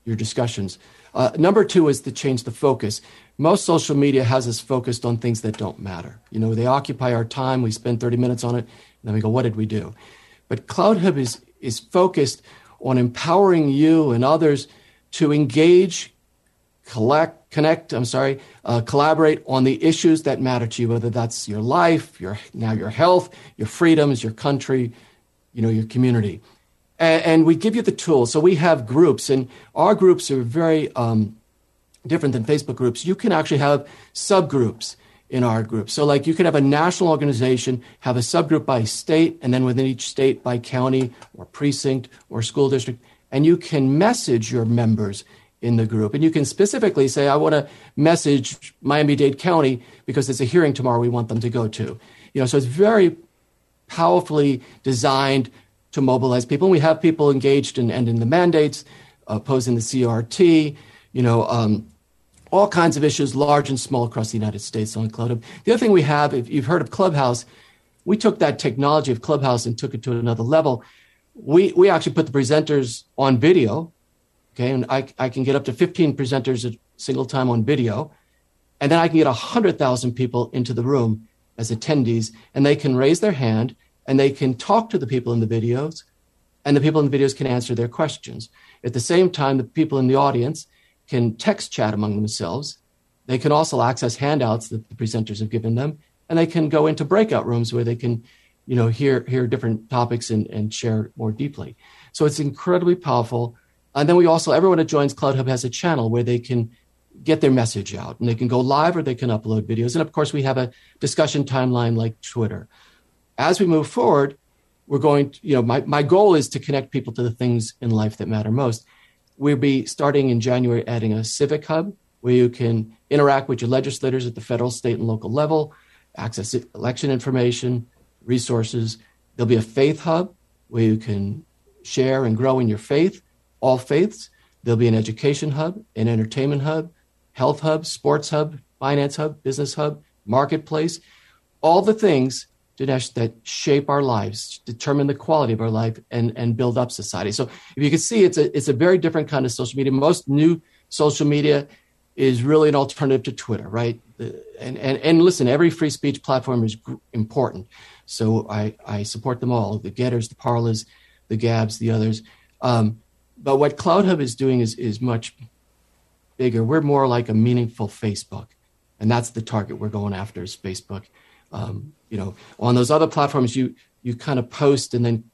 your discussions. Uh, number two is to change the focus. Most social media has us focused on things that don't matter. You know, they occupy our time. We spend thirty minutes on it, and then we go, what did we do? But CloutHub is, is focused on empowering you and others to engage, collect, connect, I'm sorry, uh, collaborate on the issues that matter to you, whether that's your life, your now your health, your freedoms, your country, you know, your community. And, and we give you the tools. So we have groups, and our groups are very um, different than Facebook groups. You can actually have subgroups in our group. So like you could have a national organization, have a subgroup by state, and then within each state by county or precinct or school district, and you can message your members in the group. And you can specifically say, I want to message Miami-Dade County because there's a hearing tomorrow we want them to go to. You know, so it's very powerfully designed to mobilize people. And we have people engaged in ending the mandates, opposing the C R T, you know, um, all kinds of issues, large and small, across the United States on CloutHub. The other thing we have, if you've heard of Clubhouse, we took that technology of Clubhouse and took it to another level. We we actually put the presenters on video, okay, and I, I can get up to fifteen presenters at a single time on video, and then I can get one hundred thousand people into the room as attendees, and they can raise their hand, and they can talk to the people in the videos, and the people in the videos can answer their questions. At the same time, the people in the audience can text chat among themselves. They can also access handouts that the presenters have given them, and they can go into breakout rooms where they can, you know, hear hear different topics and, and share more deeply. So it's incredibly powerful. And then we also, everyone that joins CloutHub has a channel where they can get their message out, and they can go live or they can upload videos. And of course, we have a discussion timeline like Twitter. As we move forward, we're going to, you know, my, my goal is to connect people to the things in life that matter most. We'll be starting in January adding a civic hub where you can interact with your legislators at the federal, state, and local level, access election information, resources. There'll be a faith hub where you can share and grow in your faith, all faiths. There'll be an education hub, an entertainment hub, health hub, sports hub, finance hub, business hub, marketplace, all the things, Dinesh, that shape our lives, determine the quality of our life, and, and build up society. So if you can see, it's a it's a very different kind of social media. Most new social media is really an alternative to Twitter, right? The, and, and, and listen, every free speech platform is g- important. So I, I support them all, the Getters, the Parlers, the Gabs, the others. Um, but what CloutHub is doing is, is much bigger. We're more like a meaningful Facebook. And that's the target we're going after, is Facebook. Um, you know, on those other platforms, you you kind of post and then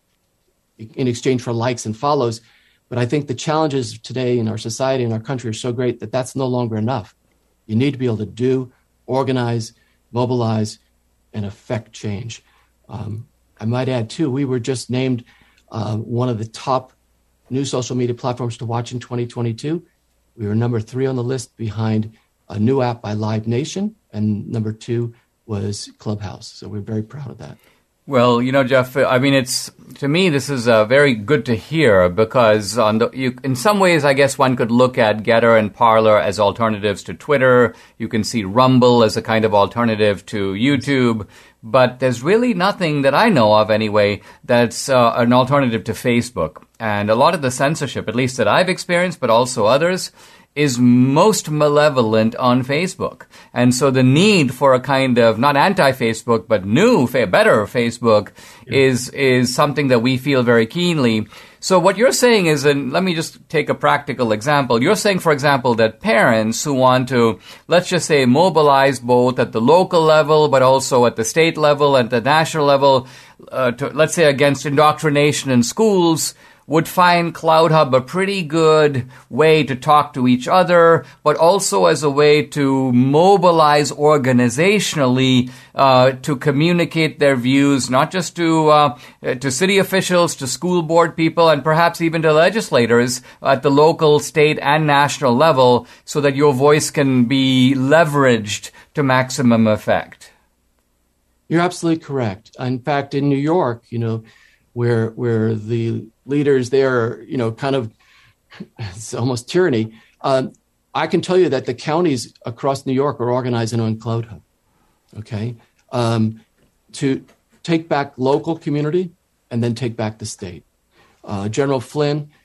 in exchange for likes and follows. But I think the challenges today in our society and our country are so great that that's no longer enough. You need to be able to do, organize, mobilize, and affect change. Um, I might add, too, we were just named uh, one of the top new social media platforms to watch in twenty twenty-two. We were number three on the list behind a new app by Live Nation, and number two was Clubhouse. So we're very proud of that. Well, you know, Jeff, I mean, it's, to me, this is uh, very good to hear because on the, you, in some ways, I guess one could look at Getter and Parler as alternatives to Twitter. You can see Rumble as a kind of alternative to YouTube. But there's really nothing that I know of anyway that's uh, an alternative to Facebook. And a lot of the censorship, at least that I've experienced, but also others, is most malevolent on Facebook. And so the need for a kind of, not anti-Facebook, but new, better Facebook yeah. is is something that we feel very keenly. So what you're saying is, and let me just take a practical example. You're saying, for example, that parents who want to, let's just say, mobilize both at the local level, but also at the state level and the national level, uh, to, let's say against indoctrination in schools, would find CloutHub a pretty good way to talk to each other, but also as a way to mobilize organizationally uh, to communicate their views, not just to uh, to city officials, to school board people, and perhaps even to legislators at the local, state, and national level, so that your voice can be leveraged to maximum effect. You're absolutely correct. In fact, in New York, you know, where where the leaders there are, you know, kind of, it's almost tyranny. Um, I can tell you that the counties across New York are organizing on CloutHub, okay, um, to take back local community and then take back the state. Uh, General Flynn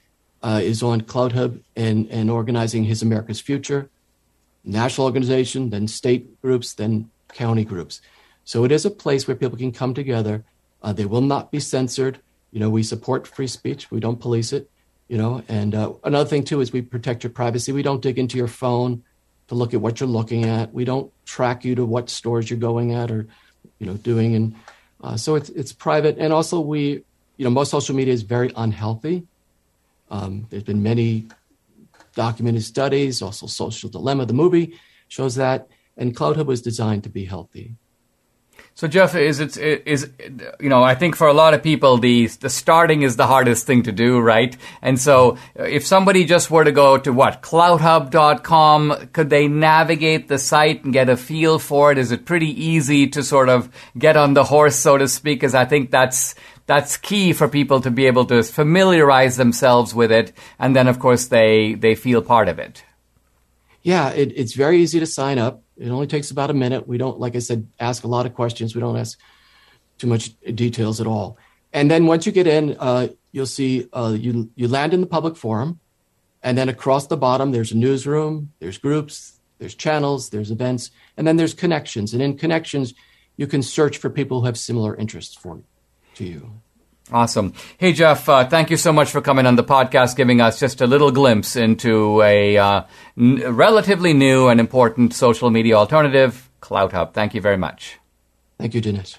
uh, is on CloutHub and, and organizing His America's Future, national organization, then state groups, then county groups. So it is a place where people can come together. Uh, they will not be censored. You know, we support free speech. We don't police it, you know. And uh, another thing, too, is we protect your privacy. We don't dig into your phone to look at what you're looking at. We don't track you to what stores you're going at or, you know, doing. And uh, so it's it's private. And also we, you know, most social media is very unhealthy. Um, there's been many documented studies, also Social Dilemma, the movie, shows that. And CloutHub was designed to be healthy. So, Jeff, is it is you know I think for a lot of people the the starting is the hardest thing to do, right? And so, if somebody just were to go to what clouthub dot com, could they navigate the site and get a feel for it? Is it pretty easy to sort of get on the horse, so to speak? Because I think that's that's key for people to be able to familiarize themselves with it, and then of course they they feel part of it. Yeah, it, it's very easy to sign up. It only takes about a minute. We don't, like I said, ask a lot of questions. We don't ask too much details at all. And then once you get in, uh, you'll see uh, you you land in the public forum. And then across the bottom, there's a newsroom, there's groups, there's channels, there's events, and then there's connections. And in connections, you can search for people who have similar interests for to you. Awesome. Hey, Jeff, uh, thank you so much for coming on the podcast, giving us just a little glimpse into a uh, n- relatively new and important social media alternative, CloutHub. Thank you very much. Thank you, Dinesh.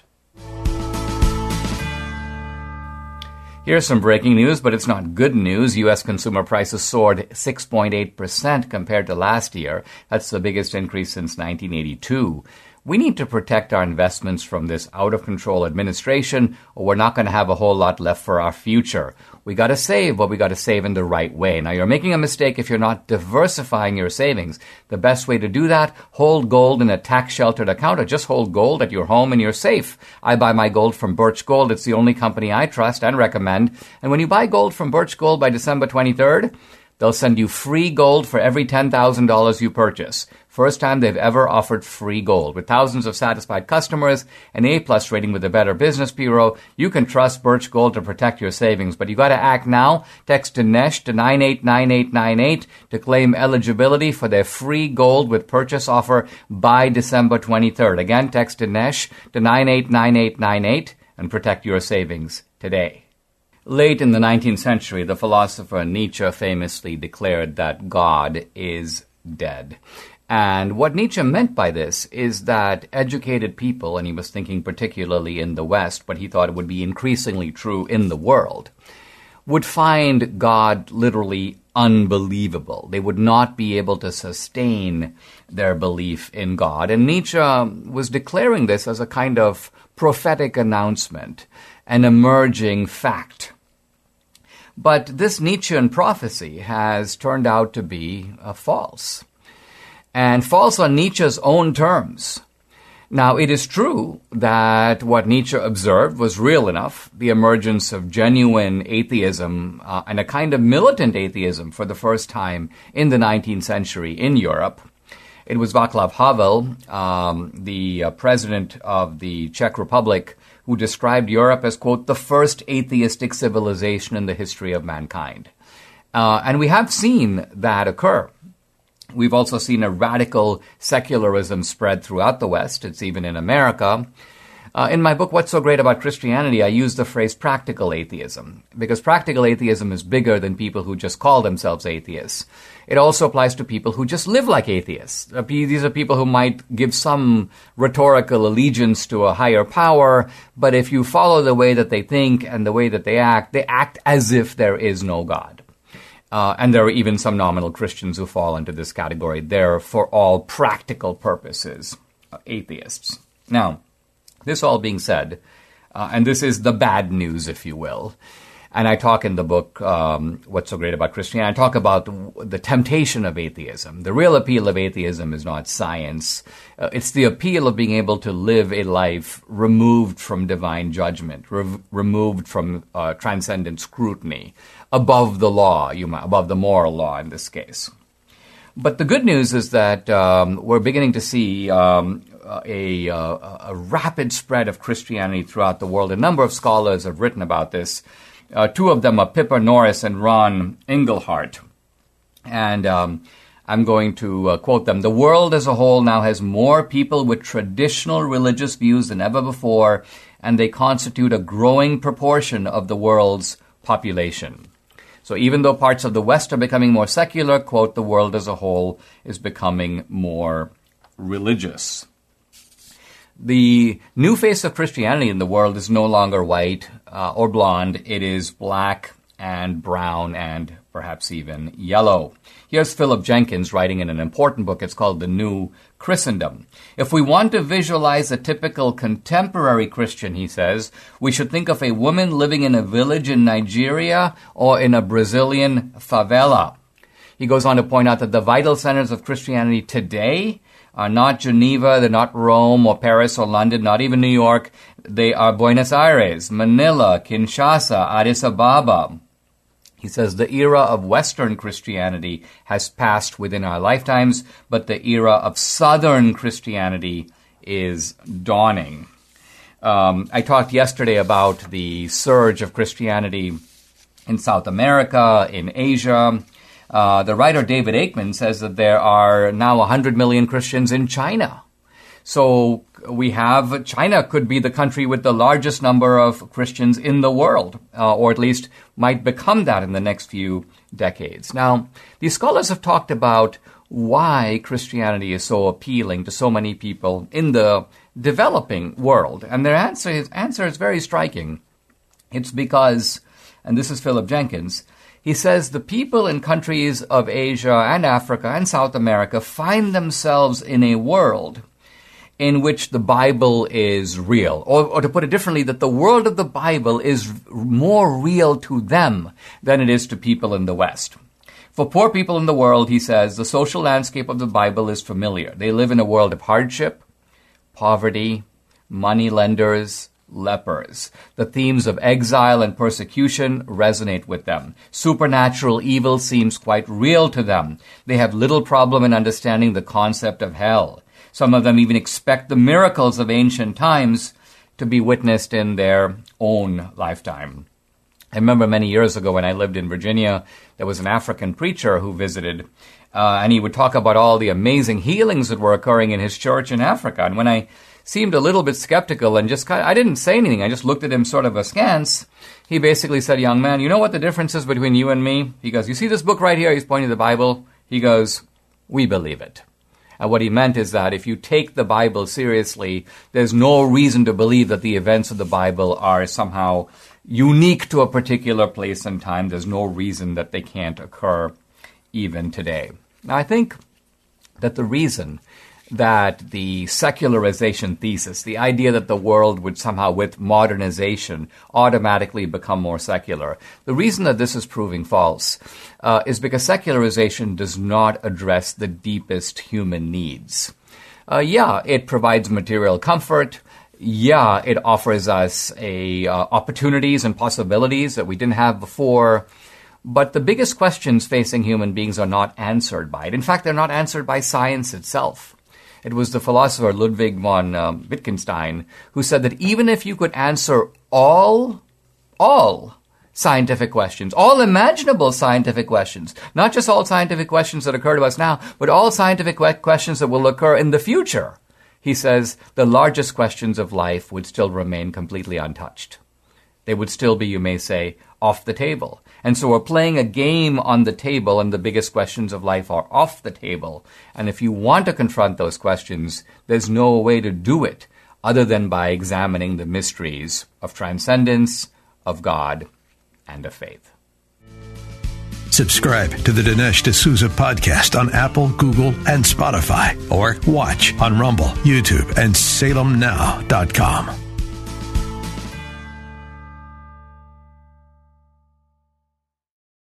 Here's some breaking news, but it's not good news. U S consumer prices soared six point eight percent compared to last year. That's the biggest increase since nineteen eighty-two. We need to protect our investments from this out-of-control administration, or we're not going to have a whole lot left for our future. We got to save, but we got to save in the right way. Now, you're making a mistake if you're not diversifying your savings. The best way to do that, hold gold in a tax-sheltered account, or just hold gold at your home and you're safe. I buy my gold from Birch Gold. It's the only company I trust and recommend. And when you buy gold from Birch Gold by December twenty-third, they'll send you free gold for every ten thousand dollars you purchase. First time they've ever offered free gold. With thousands of satisfied customers, an A-plus rating with the Better Business Bureau, you can trust Birch Gold to protect your savings. But you got to act now. Text Dinesh to nine eight nine eight nine eight to claim eligibility for their free gold with purchase offer by December twenty-third. Again, text Dinesh to nine eight nine eight nine eight and protect your savings today. Late in the nineteenth century, the philosopher Nietzsche famously declared that God is dead. And what Nietzsche meant by this is that educated people, and he was thinking particularly in the West, but he thought it would be increasingly true in the world, would find God literally unbelievable. They would not be able to sustain their belief in God. And Nietzsche was declaring this as a kind of prophetic announcement, an emerging fact. But this Nietzschean prophecy has turned out to be uh, false, and false on Nietzsche's own terms. Now, it is true that what Nietzsche observed was real enough, the emergence of genuine atheism uh, and a kind of militant atheism for the first time in the nineteenth century in Europe. It was Václav Havel, um, the uh, president of the Czech Republic, who described Europe as, quote, the first atheistic civilization in the history of mankind. Uh, and we have seen that occur. We've also seen a radical secularism spread throughout the West. It's even in America. Uh, in my book, What's So Great About Christianity, I use the phrase practical atheism, because practical atheism is bigger than people who just call themselves atheists. It also applies to people who just live like atheists. Uh, these are people who might give some rhetorical allegiance to a higher power, but if you follow the way that they think and the way that they act, they act as if there is no God. Uh, and there are even some nominal Christians who fall into this category. They're, for all practical purposes, uh, atheists. Now, this all being said, uh, and this is the bad news, if you will, and I talk in the book, um, What's So Great About Christianity, I talk about the, the temptation of atheism. The real appeal of atheism is not science. Uh, it's the appeal of being able to live a life removed from divine judgment, re- removed from uh, transcendent scrutiny, above the law, you might, above the moral law in this case. But the good news is that um, we're beginning to see um, a, a, a rapid spread of Christianity throughout the world. A number of scholars have written about this. Uh, two of them are Pippa Norris and Ron Engelhardt. And um, I'm going to uh, quote them. The world as a whole now has more people with traditional religious views than ever before, and they constitute a growing proportion of the world's population. So even though parts of the West are becoming more secular, quote, the world as a whole is becoming more religious. The new face of Christianity in the world is no longer white uh, or blonde. It is black and brown and perhaps even yellow. Here's Philip Jenkins writing in an important book. It's called The New Christendom. If we want to visualize a typical contemporary Christian, he says, we should think of a woman living in a village in Nigeria or in a Brazilian favela. He goes on to point out that the vital centers of Christianity today are not Geneva, they're not Rome or Paris or London, not even New York. They are Buenos Aires, Manila, Kinshasa, Addis Ababa. He says the era of Western Christianity has passed within our lifetimes, but the era of Southern Christianity is dawning. Um, I talked yesterday about the surge of Christianity in South America, in Asia. Uh, the writer David Aikman says that there are now one hundred million Christians in China. So we have, China could be the country with the largest number of Christians in the world, uh, or at least might become that in the next few decades. Now, these scholars have talked about why Christianity is so appealing to so many people in the developing world. And their answer is, answer is very striking. It's because, and this is Philip Jenkins, he says the people in countries of Asia and Africa and South America find themselves in a world in which the Bible is real. Or, or to put it differently, that the world of the Bible is more real to them than it is to people in the West. For poor people in the world, he says, the social landscape of the Bible is familiar. They live in a world of hardship, poverty, money lenders, lepers. The themes of exile and persecution resonate with them. Supernatural evil seems quite real to them. They have little problem in understanding the concept of hell. Some of them even expect the miracles of ancient times to be witnessed in their own lifetime. I remember many years ago when I lived in Virginia, there was an African preacher who visited, uh, and he would talk about all the amazing healings that were occurring in his church in Africa. And when I seemed a little bit skeptical and just kind of, I didn't say anything, I just looked at him sort of askance, he basically said, young man, you know what the difference is between you and me? He goes, you see this book right here? He's pointing to the Bible. He goes, we believe it. And what he meant is that if you take the Bible seriously, there's no reason to believe that the events of the Bible are somehow unique to a particular place and time. There's no reason that they can't occur even today. Now, I think that the reason that the secularization thesis, the idea that the world would somehow, with modernization, automatically become more secular, the reason that this is proving false uh, is because secularization does not address the deepest human needs. Uh, yeah, it provides material comfort. Yeah, it offers us a uh, opportunities and possibilities that we didn't have before. But the biggest questions facing human beings are not answered by it. In fact, they're not answered by science itself. It was the philosopher Ludwig von um, Wittgenstein who said that even if you could answer all, all scientific questions, all imaginable scientific questions, not just all scientific questions that occur to us now, but all scientific questions that will occur in the future, he says the largest questions of life would still remain completely untouched. They would still be, you may say, off the table. And so we're playing a game on the table, and the biggest questions of life are off the table. And if you want to confront those questions, there's no way to do it other than by examining the mysteries of transcendence, of God, and of faith. Subscribe to the Dinesh D'Souza podcast on Apple, Google, and Spotify, or watch on Rumble, YouTube, and Salem Now dot com.